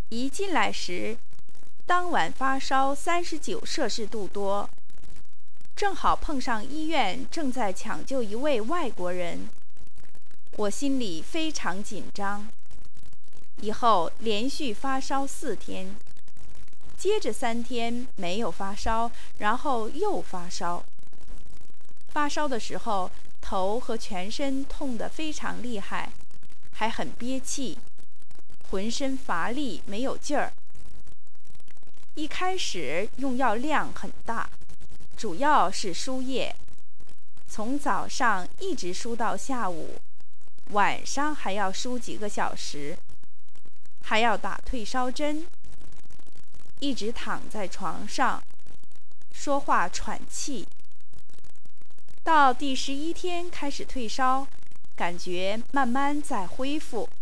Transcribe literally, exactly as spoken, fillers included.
一进来时，当晚发烧三十九摄氏度多，正好碰上医院正在抢救一位外国人，我心里非常紧张。以后连续发烧四天，接着三天没有发烧，然后又发烧。发烧的时候，头和全身痛得非常厉害，还很憋气，浑身乏力，没有劲儿。一开始用药量很大，主要是输液，从早上一直输到下午，晚上还要输几个小时，还要打退烧针，一直躺在床上，说话喘气。到第十一天开始退烧，感觉慢慢在恢复。